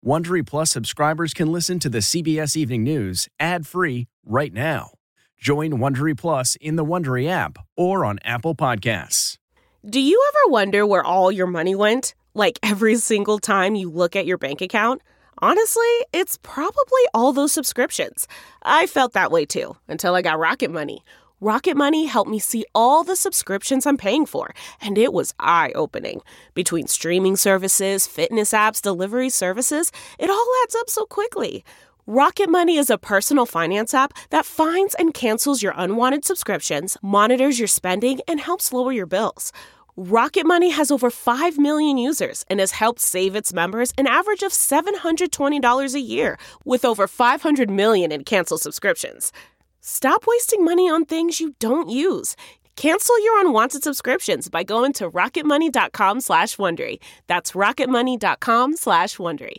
Wondery Plus subscribers can listen to the CBS Evening News ad-free right now. Join Wondery Plus in the Wondery app or on Apple Podcasts. Do you ever wonder where all your money went? Like every single time you look at your bank account? Honestly, it's probably all those subscriptions. I felt that way too, until I got Rocket Money. Rocket Money helped me see all the subscriptions I'm paying for, and it was eye-opening. Between streaming services, fitness apps, delivery services, it all adds up so quickly. Rocket Money is a personal finance app that finds and cancels your unwanted subscriptions, monitors your spending, and helps lower your bills. Rocket Money has over 5 million users and has helped save its members an average of $720 a year, with over 500 million in canceled subscriptions. Stop wasting money on things you don't use. Cancel your unwanted subscriptions by going to rocketmoney.com/Wondery. That's rocketmoney.com/Wondery.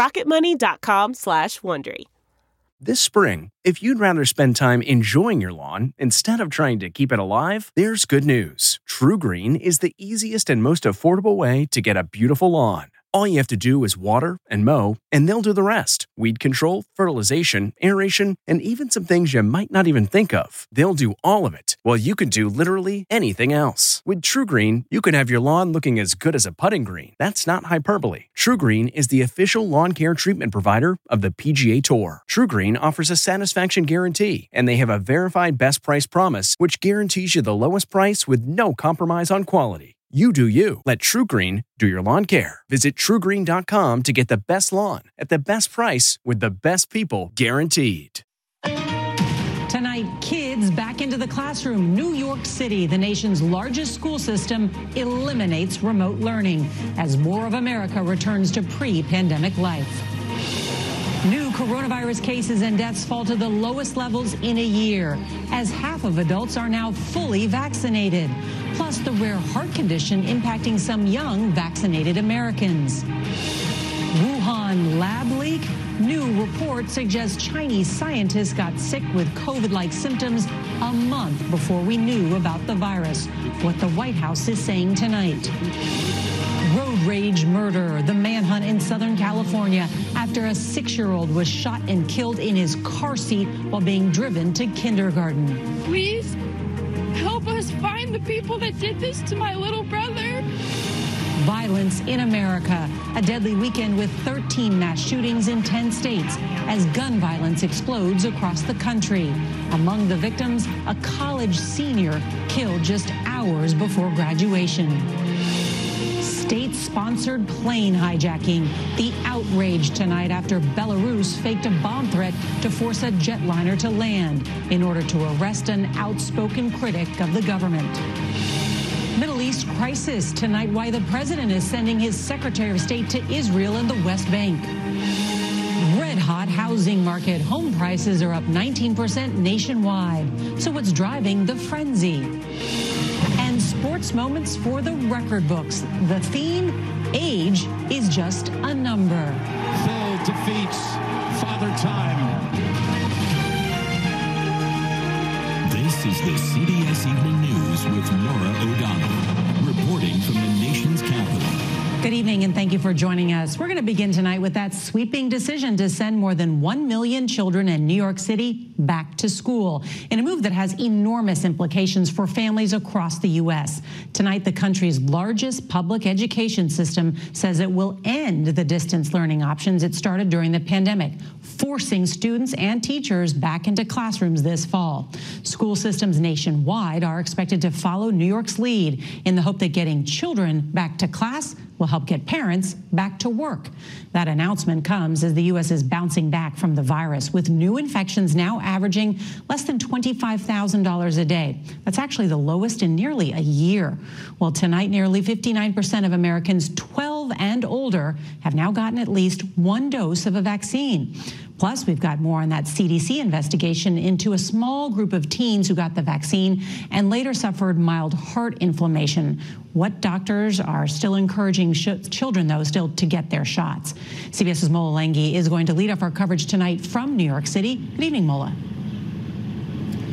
rocketmoney.com/Wondery. This spring, if you'd rather spend time enjoying your lawn instead of trying to keep it alive, there's good news. TruGreen is the easiest and most affordable way to get a beautiful lawn. All you have to do is water and mow, and they'll do the rest. Weed control, fertilization, aeration, and even some things you might not even think of. They'll do all of it, while you can do literally anything else. With TruGreen, you can have your lawn looking as good as a putting green. That's not hyperbole. TruGreen is the official lawn care treatment provider of the PGA Tour. TruGreen offers a satisfaction guarantee, and they have a verified best price promise, which guarantees you the lowest price with no compromise on quality. You do you. Let TruGreen do your lawn care. Visit TruGreen.com to get the best lawn at the best price with the best people guaranteed. Tonight, kids back into the classroom. New York City, the nation's largest school system, eliminates remote learning as more of America returns to pre-pandemic life. New coronavirus cases and deaths fall to the lowest levels in a year, as half of adults are now fully vaccinated. Plus, the rare heart condition impacting some young vaccinated Americans. Wuhan lab leak. New report suggests Chinese scientists got sick with COVID-like symptoms a month before we knew about the virus. What the White House is saying tonight. Road rage murder, the manhunt in Southern California after a 6-year-old was shot and killed in his car seat while being driven to kindergarten. Please help us find the people that did this to my little brother. Violence in America, a deadly weekend with 13 mass shootings in 10 states as gun violence explodes across the country. Among the victims, a college senior killed just hours before graduation. State-sponsored plane hijacking. The outrage tonight after Belarus faked a bomb threat to force a jetliner to land in order to arrest an outspoken critic of the government. Middle East crisis tonight, why the president is sending his Secretary of State to Israel and the West Bank. Red-hot housing market. Home prices are up 19% nationwide. So what's driving the frenzy? And sports moments for the record books. The theme, age is just a number. Phil defeats Father Time. This is the CBS Evening News with Norah O'Donnell, reporting from the nation's capital. Good evening, and thank you for joining us. We're going to begin tonight with that sweeping decision to send more than 1 million children in New York City back to school in a move that has enormous implications for families across the U.S. Tonight, the country's largest public education system says it will end the distance learning options it started during the pandemic, forcing students and teachers back into classrooms this fall. School systems nationwide are expected to follow New York's lead in the hope that getting children back to class will help get parents back to work. That announcement comes as the U.S. is bouncing back from the virus, with new infections now averaging less than $25,000 a day. That's actually the lowest in nearly a year. Well, tonight, nearly 59% of Americans 12 and older have now gotten at least one dose of a vaccine. Plus, we've got more on that CDC investigation into a small group of teens who got the vaccine and later suffered mild heart inflammation. What doctors are still encouraging children, though, still to get their shots. CBS's Mola Lenghi is going to lead off our coverage tonight from New York City. Good evening, Mola.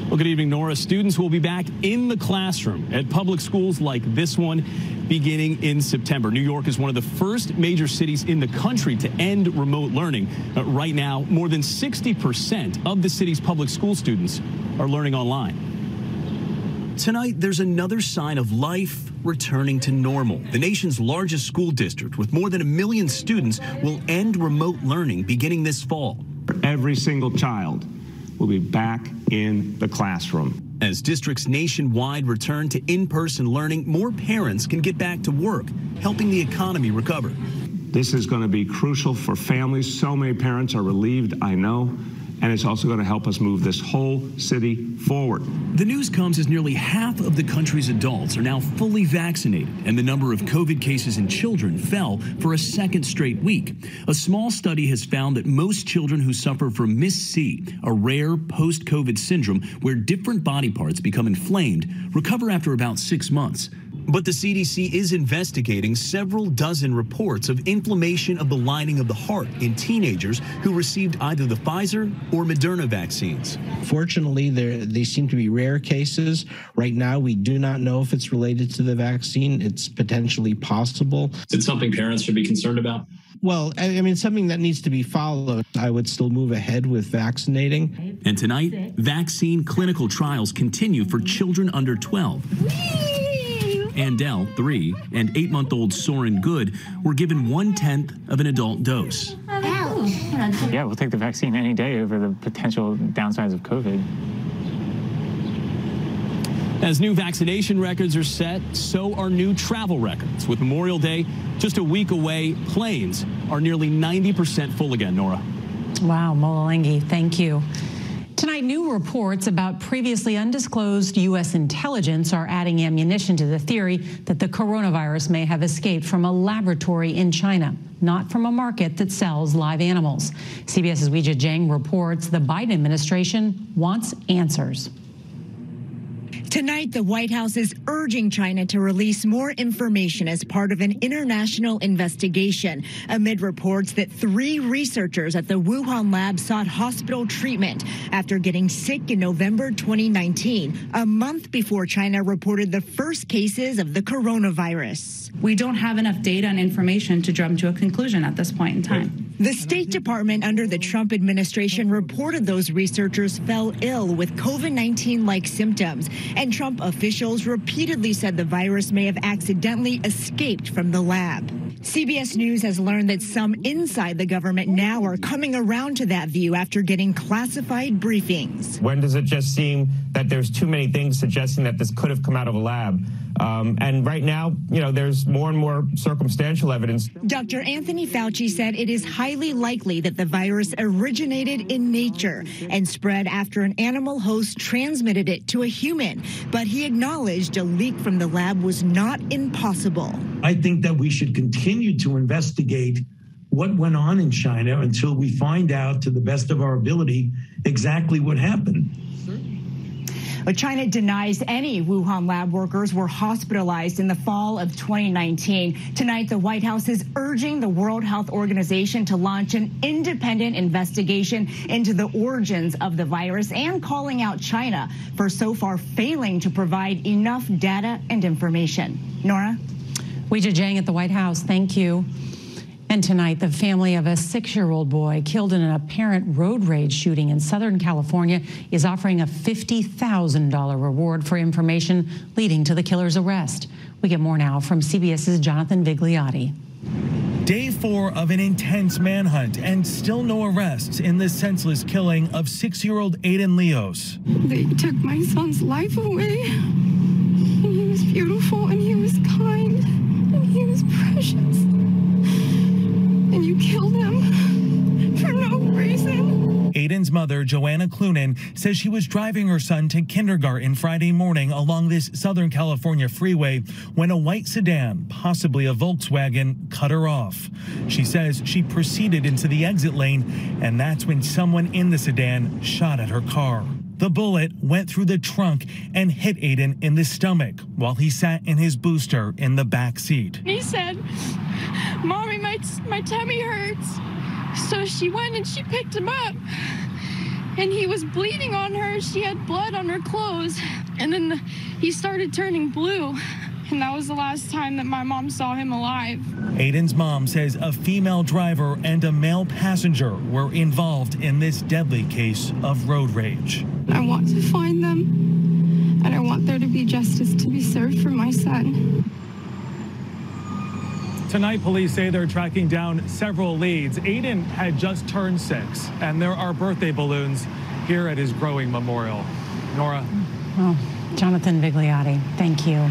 Well, good evening, Nora. Students will be back in the classroom at public schools like this one beginning in September. New York is one of the first major cities in the country to end remote learning. Right now, more than 60% of the city's public school students are learning online. Tonight, there's another sign of life returning to normal. The nation's largest school district, with more than 1 million students, will end remote learning beginning this fall. Every single child will be back in the classroom. As districts nationwide return to in-person learning, more parents can get back to work, helping the economy recover. This is going to be crucial for families. So many parents are relieved, I know, and it's also going to help us move this whole city forward. The news comes as nearly half of the country's adults are now fully vaccinated, and the number of COVID cases in children fell for a second straight week. A small study has found that most children who suffer from MIS-C, a rare post-COVID syndrome where different body parts become inflamed, recover after about 6 months. But the CDC is investigating several dozen reports of inflammation of the lining of the heart in teenagers who received either the Pfizer or Moderna vaccines. Fortunately, they seem to be rare cases. Right now, we do not know if it's related to the vaccine. It's potentially possible. Is it something parents should be concerned about? Well, I mean, something that needs to be followed. I would still move ahead with vaccinating. And tonight, vaccine clinical trials continue for children under 12. Andel, 3, and 8-month-old Soren Good were given 1/10 of an adult dose. Yeah, we'll take the vaccine any day over the potential downsides of COVID. As new vaccination records are set, so are new travel records. With Memorial Day just a week away, planes are nearly 90% full again, Nora. Wow, Mola Lenghi, thank you. Tonight, new reports about previously undisclosed U.S. intelligence are adding ammunition to the theory that the coronavirus may have escaped from a laboratory in China, not from a market that sells live animals. CBS's Weijia Jiang reports the Biden administration wants answers. Tonight, the White House is urging China to release more information as part of an international investigation amid reports that 3 researchers at the Wuhan lab sought hospital treatment after getting sick in November 2019, a month before China reported the first cases of the coronavirus. We don't have enough data and information to jump to a conclusion at this point in time. The State Department under the Trump administration reported those researchers fell ill with COVID-19-like symptoms, and Trump officials repeatedly said the virus may have accidentally escaped from the lab. CBS News has learned that some inside the government now are coming around to that view after getting classified briefings. When does it just seem that there's too many things suggesting that this could have come out of a lab? And right now, there's more and more circumstantial evidence. Dr. Anthony Fauci said it is highly likely that the virus originated in nature and spread after an animal host transmitted it to a human. But he acknowledged a leak from the lab was not impossible. I think that we should continue to investigate what went on in China until we find out, to the best of our ability, exactly what happened. But China denies any Wuhan lab workers were hospitalized in the fall of 2019. Tonight, the White House is urging the World Health Organization to launch an independent investigation into the origins of the virus and calling out China for so far failing to provide enough data and information. Nora? Weijia Jiang at the White House, thank you. And tonight, the family of a 6-year-old boy killed in an apparent road rage shooting in Southern California is offering a $50,000 reward for information leading to the killer's arrest. We get more now from CBS's Jonathan Vigliotti. Day 4 of an intense manhunt and still no arrests in the senseless killing of 6-year-old Aiden Leos. They took my son's life away. And he was beautiful, and he was kind, and he was precious. And you killed him for no reason. Aiden's mother, Joanna Clunan, says she was driving her son to kindergarten Friday morning along this Southern California freeway when a white sedan, possibly a Volkswagen, cut her off. She says she proceeded into the exit lane, and that's when someone in the sedan shot at her car. The bullet went through the trunk and hit Aiden in the stomach while he sat in his booster in the back seat. He said, "Mommy, my tummy hurts." So she went and she picked him up. and he was bleeding on her. She had blood on her clothes, and then he started turning blue. And that was the last time that my mom saw him alive. Aiden's mom says a female driver and a male passenger were involved in this deadly case of road rage. I want to find them, and I want there to be justice to be served for my son. Tonight, police say they're tracking down several leads. Aiden had just turned 6, and there are birthday balloons here at his growing memorial. Nora. Oh, Jonathan Vigliotti, thank you.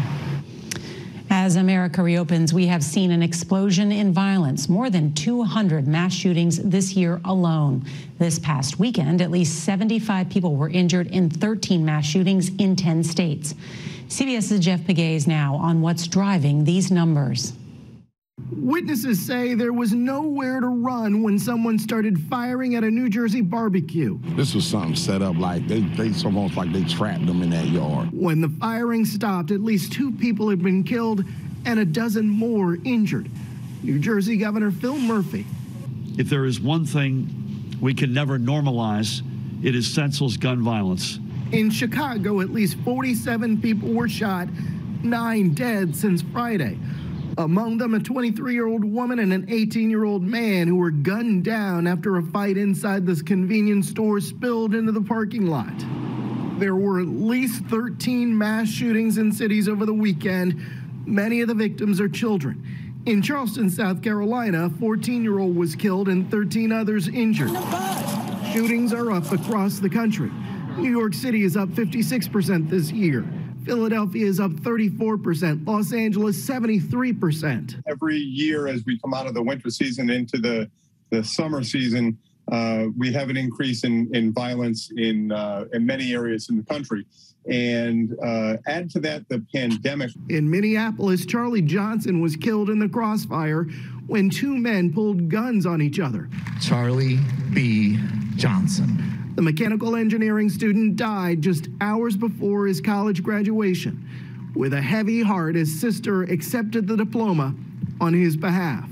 As America reopens, we have seen an explosion in violence. More than 200 mass shootings this year alone. This past weekend, at least 75 people were injured in 13 mass shootings in 10 states. CBS's Jeff Pegues now on what's driving these numbers. Witnesses say there was nowhere to run when someone started firing at a New Jersey barbecue. This was something set up like it's almost like they trapped them in that yard. When the firing stopped, at least 2 people had been killed and a dozen more injured. New Jersey Governor Phil Murphy. If there is one thing we can never normalize, it is senseless gun violence. In Chicago, at least 47 people were shot, 9 dead since Friday. Among them, a 23-year-old woman and an 18-year-old man who were gunned down after a fight inside this convenience store spilled into the parking lot. There were at least 13 mass shootings in cities over the weekend. Many of the victims are children. In Charleston, South Carolina, a 14-year-old was killed and 13 others injured. Shootings are up across the country. New York City is up 56% this year. Philadelphia is up 34%, Los Angeles 73%. Every year as we come out of the winter season into the summer season, we have an increase in violence in many areas in the country. And add to that the pandemic. In Minneapolis, Charlie Johnson was killed in the crossfire when 2 men pulled guns on each other. Charlie B. Johnson. The mechanical engineering student died just hours before his college graduation. With a heavy heart, his sister accepted the diploma on his behalf.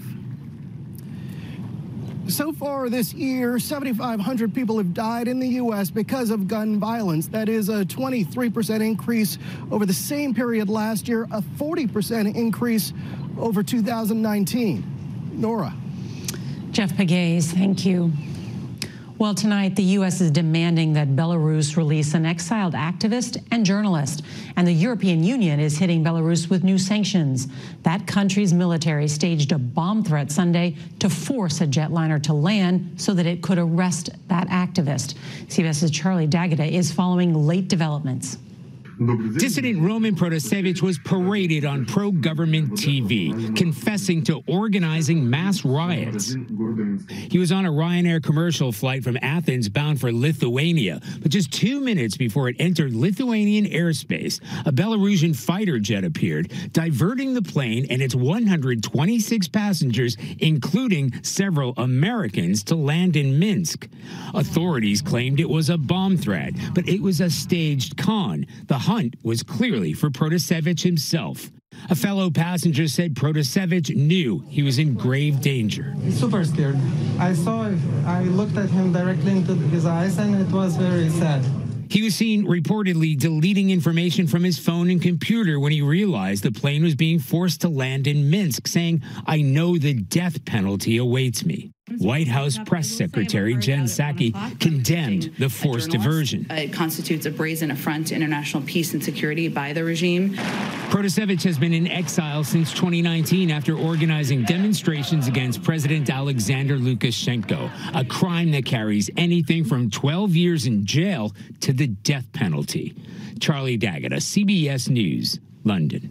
So far this year, 7,500 people have died in the U.S. because of gun violence. That is a 23% increase over the same period last year, a 40% increase over 2019. Nora. Jeff Pegues, thank you. Well, tonight, the U.S. is demanding that Belarus release an exiled activist and journalist. And the European Union is hitting Belarus with new sanctions. That country's military staged a bomb threat Sunday to force a jetliner to land so that it could arrest that activist. CBS's Charlie D'Agata is following late developments. Dissident Roman Protasevich was paraded on pro-government TV, confessing to organizing mass riots. He was on a Ryanair commercial flight from Athens bound for Lithuania, but just 2 minutes before it entered Lithuanian airspace, a Belarusian fighter jet appeared, diverting the plane and its 126 passengers, including several Americans, to land in Minsk. Authorities claimed it was a bomb threat, but it was a staged con. The hunt was clearly for Protasevich himself. A fellow passenger said Protasevich knew he was in grave danger. Super scared. I looked at him directly into his eyes, and it was very sad. He was seen reportedly deleting information from his phone and computer when he realized the plane was being forced to land in Minsk, saying, "I know the death penalty awaits me." White House Press Secretary Jen Psaki condemned the forced diversion. It constitutes a brazen affront to international peace and security by the regime. Protasevich has been in exile since 2019 after organizing demonstrations against President Alexander Lukashenko, a crime that carries anything from 12 years in jail to the death penalty. Charlie D'Agata, CBS News, London.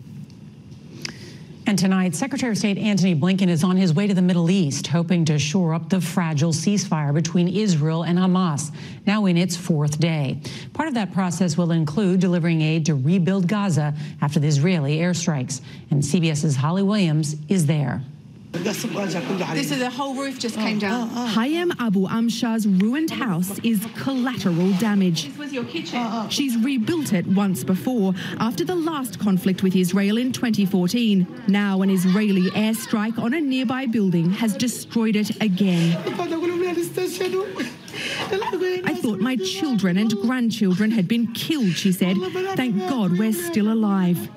And tonight, Secretary of State Antony Blinken is on his way to the Middle East, hoping to shore up the fragile ceasefire between Israel and Hamas, now in its 4th day. Part of that process will include delivering aid to rebuild Gaza after the Israeli airstrikes. And CBS's Holly Williams is there. This is the whole roof just came down. Hayem Abu Amsha's ruined house is collateral damage. This was your kitchen. She's rebuilt it once before, after the last conflict with Israel in 2014. Now an Israeli airstrike on a nearby building has destroyed it again. I thought My children and grandchildren had been killed, she said. Thank God we're still alive.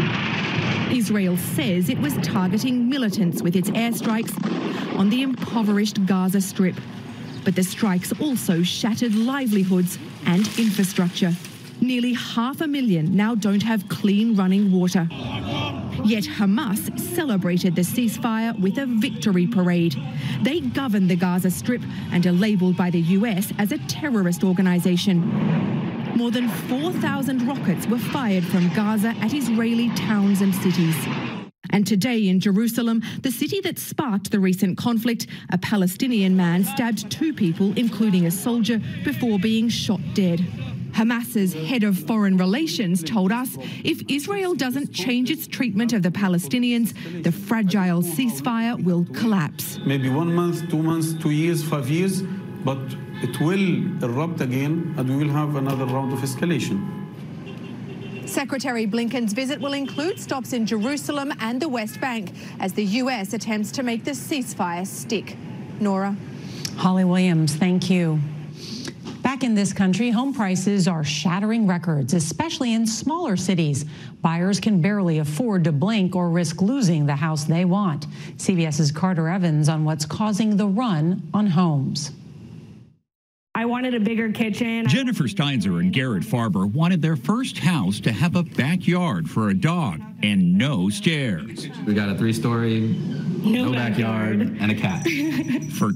Israel says it was targeting militants with its airstrikes on the impoverished Gaza Strip. But the strikes also shattered livelihoods and infrastructure. Nearly 500,000 now don't have clean running water. Yet Hamas celebrated the ceasefire with a victory parade. They govern the Gaza Strip and are labelled by the US as a terrorist organisation. More than 4,000 rockets were fired from Gaza at Israeli towns and cities. And today in Jerusalem, the city that sparked the recent conflict, a Palestinian man stabbed 2 people, including a soldier, before being shot dead. Hamas's head of foreign relations told us if Israel doesn't change its treatment of the Palestinians, the fragile ceasefire will collapse. Maybe 1 month, 2 months, 2 years, 5 years, but it will erupt again and we will have another round of escalation. Secretary Blinken's visit will include stops in Jerusalem and the West Bank as the US attempts to make the ceasefire stick. Nora. Holly Williams, thank you. Back in this country, home prices are shattering records, especially in smaller cities. Buyers can barely afford to blink or risk losing the house they want. CBS's Carter Evans on what's causing the run on homes. I wanted a bigger kitchen. Jennifer Steinzer and Garrett Farber wanted their first house to have a backyard for a dog and no stairs. We got a 3-story, no backyard, and a cat. For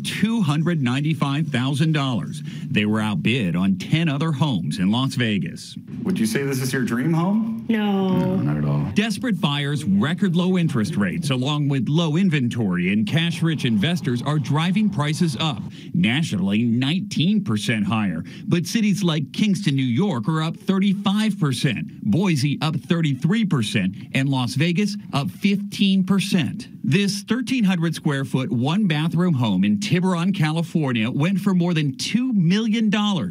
$295,000, they were outbid on 10 other homes in Las Vegas. Would you say this is your dream home? No, not at all. Desperate buyers, record low interest rates, along with low inventory and cash-rich investors are driving prices up. Nationally, 19% higher. But cities like Kingston, New York are up 35%, Boise up 33%, and Las Vegas up 15%. This 1,300 square foot, 1-bathroom home in Tiburon, California went for more than $2 million,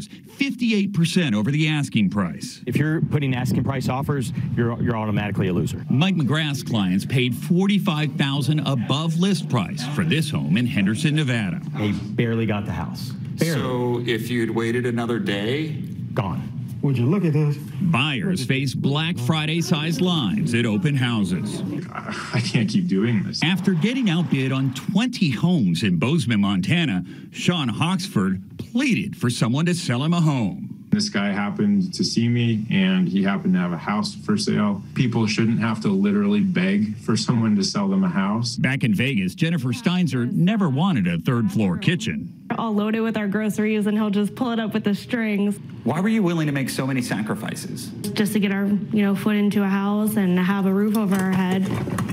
58% over the asking price. If you're putting asking price offers, you're automatically a loser. Mike McGrath's clients paid $45,000 above list price for this home in Henderson, Nevada. They barely got the house. Barely. So if you'd waited another day, gone. Would you look at this? Buyers face Black Friday-sized lines at open houses. I can't keep doing this. After getting outbid on 20 homes in Bozeman, Montana, Sean Hawksford pleaded for someone to sell him a home. This guy happened to see me, and he happened to have a house for sale. People shouldn't have to literally beg for someone to sell them a house. Back in Vegas, Jennifer Steinzer never wanted a third-floor kitchen. I'll load it with our groceries, and he'll just pull it up with the strings. Why were you willing to make so many sacrifices? Just to get our, foot into a house and have a roof over our head.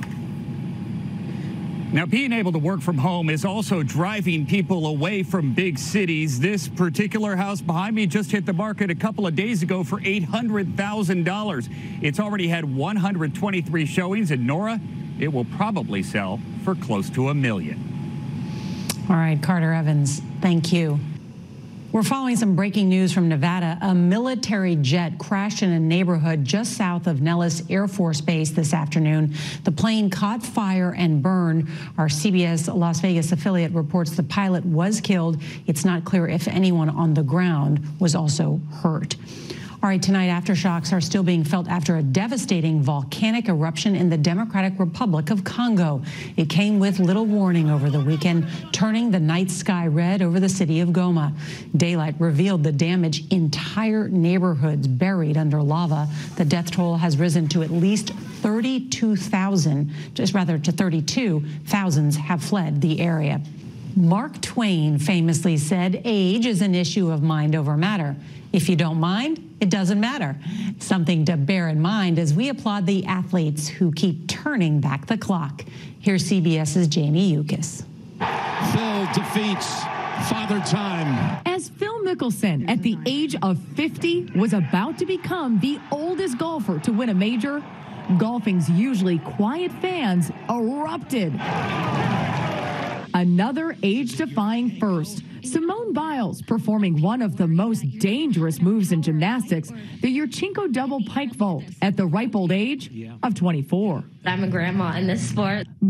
Now, being able to work from home is also driving people away from big cities. This particular house behind me just hit the market a couple of days ago for $800,000. It's already had 123 showings, and Nora, it will probably sell for close to $1 million. All right, Carter Evans, thank you. We're following some breaking news from Nevada. A military jet crashed in a neighborhood just south of Nellis Air Force Base this afternoon. The plane caught fire and burned. Our CBS Las Vegas affiliate reports the pilot was killed. It's not clear if anyone on the ground was also hurt. All right, tonight, aftershocks are still being felt after a devastating volcanic eruption in the Democratic Republic of Congo. It came with little warning over the weekend, turning the night sky red over the city of Goma. Daylight revealed the damage, entire neighborhoods buried under lava. The death toll has risen to at least 32,000, to 32. Thousands have fled the area. Mark Twain famously said, age is an issue of mind over matter. If you don't mind, it doesn't matter. Something to bear in mind as we applaud the athletes who keep turning back the clock. Here's CBS's Jamie Yukas. Phil defeats Father Time. As Phil Mickelson, at the age of 50, was about to become the oldest golfer to win a major, golfing's usually quiet fans erupted. Another age-defying first. Simone Biles performing one of the most dangerous moves in gymnastics, the Yurchenko double pike vault, at the ripe old age of 24. I'm a grandma in this sport. But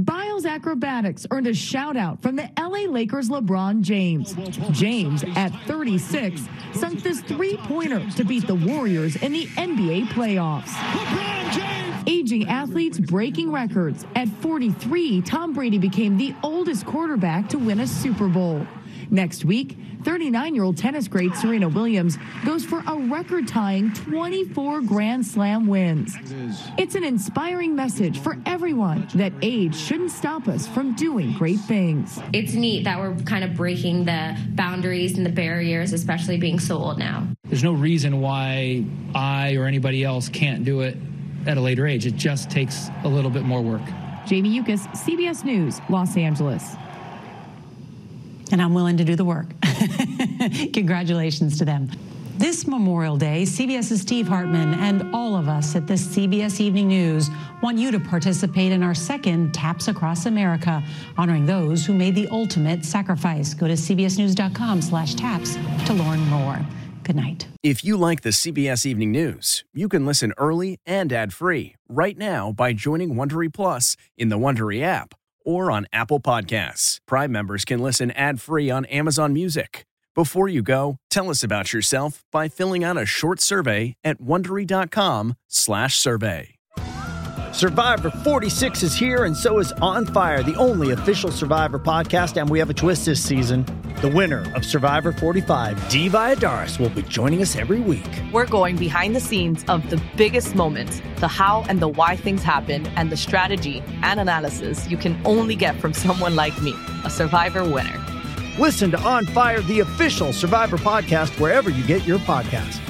Biles acrobatics earned a shout-out from the LA Lakers' LeBron James. James, at 36, sunk this three-pointer to beat the Warriors in the NBA playoffs. Aging athletes breaking records. At 43, Tom Brady became the oldest quarterback to win a Super Bowl. Next week, 39-year-old tennis great Serena Williams goes for a record-tying 24 Grand Slam wins. It's an inspiring message for everyone that age shouldn't stop us from doing great things. It's neat that we're kind of breaking the boundaries and the barriers, especially being so old now. There's no reason why I or anybody else can't do it at a later age. It just takes a little bit more work. Jamie Yuccas, CBS News, Los Angeles. And I'm willing to do the work. Congratulations to them. This Memorial Day, CBS's Steve Hartman and all of us at the CBS Evening News want you to participate in our second Taps Across America, honoring those who made the ultimate sacrifice. Go to cbsnews.com/taps to learn more. Good night. If you like the CBS Evening News, you can listen early and ad-free right now by joining Wondery Plus in the Wondery app or on Apple Podcasts. Prime members can listen ad-free on Amazon Music. Before you go, tell us about yourself by filling out a short survey at Wondery.com/survey. Survivor 46 is here, and so is On Fire, the only official Survivor podcast, and we have a twist this season. The winner of Survivor 45, Dee Valladares, will be joining us every week. We're going behind the scenes of the biggest moments, the how and the why things happen, and the strategy and analysis you can only get from someone like me, a Survivor winner. Listen to On Fire, the official Survivor podcast, wherever you get your podcasts.